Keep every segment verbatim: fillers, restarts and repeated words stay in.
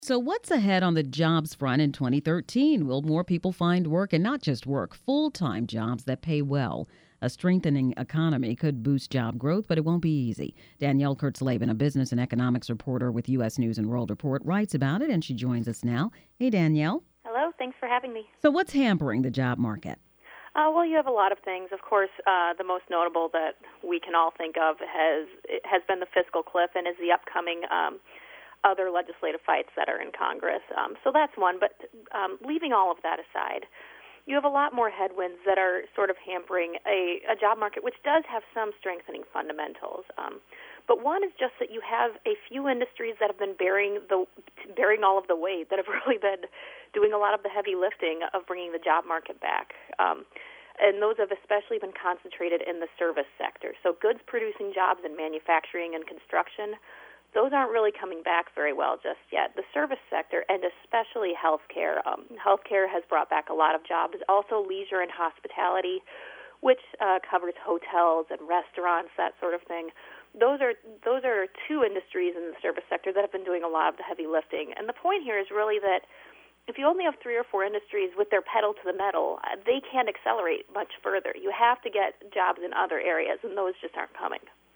So, what's ahead on the jobs front in twenty thirteen? Will more people find work and not just work, full time jobs that pay well? A strengthening economy could boost job growth, but it won't be easy. Danielle Kurtzleben, a business and economics reporter with U S. News and World Report, writes about it, and she joins us now. Hey, Danielle. Hello, thanks for having me. So, what's hampering the job market? Uh, well, you have a lot of things. Of course, uh, the most notable that we can all think of has has been the fiscal cliff and is the upcoming um, other legislative fights that are in Congress. Um, so that's one. But um, leaving all of that aside, you have a lot more headwinds that are sort of hampering a, a job market which does have some strengthening fundamentals. Um, but one is just that you have a few industries that have been bearing the bearing all of the weight, that have really been doing a lot of the heavy lifting of bringing the job market back. Um, and those have especially been concentrated in the service sector. So goods-producing jobs in manufacturing and construction, those aren't really coming back very well just yet. The service sector, and especially healthcare, um, healthcare has brought back a lot of jobs. Also leisure and hospitality, which uh, covers hotels and restaurants, that sort of thing. Those are those are two industries in the service sector that have been doing a lot of the heavy lifting. And the point here is really that if you only have three or four industries with their pedal to the metal, uh, they can't accelerate much further. You have to get jobs in other areas, and those just aren't coming.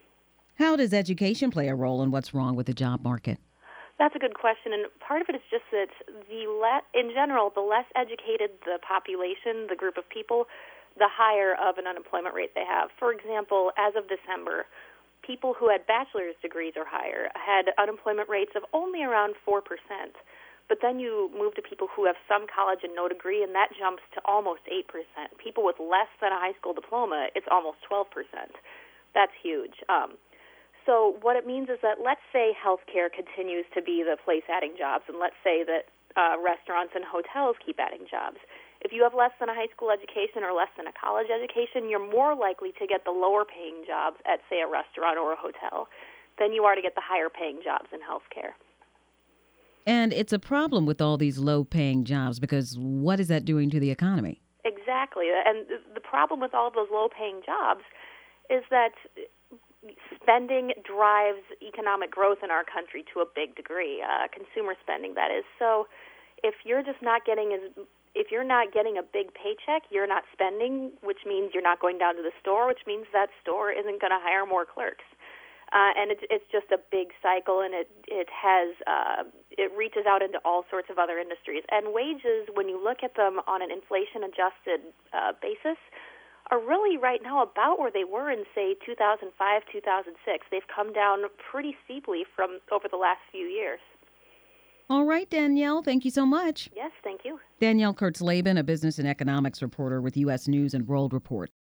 How does education play a role in what's wrong with the job market? That's a good question, and part of it is just that the le- in general, the less educated the population, the group of people, the higher of an unemployment rate they have. For example, as of December, people who had bachelor's degrees or higher had unemployment rates of only around four percent. But then you move to people who have some college and no degree, and that jumps to almost eight percent. People with less than a high school diploma, it's almost twelve percent. That's huge. Um, so what it means is that let's say healthcare continues to be the place adding jobs, and let's say that uh, restaurants and hotels keep adding jobs. If you have less than a high school education or less than a college education, you're more likely to get the lower-paying jobs at, say, a restaurant or a hotel than you are to get the higher-paying jobs in healthcare. And it's a problem with all these low-paying jobs because what is that doing to the economy? Exactly. And the problem with all of those low-paying jobs is that spending drives economic growth in our country to a big degree, uh, consumer spending, that is. So if you're just not getting as if you're not getting a big paycheck, you're not spending, which means you're not going down to the store, which means that store isn't going to hire more clerks. Uh, and it's it's just a big cycle, and it it has uh, it reaches out into all sorts of other industries. And wages, when you look at them on an inflation-adjusted uh, basis, are really right now about where they were in, say, two thousand five, two thousand six. They've come down pretty steeply from over the last few years. All right, Danielle, thank you so much. Yes, thank you. Danielle Kurtzleben, a business and economics reporter with U S. News and World Report.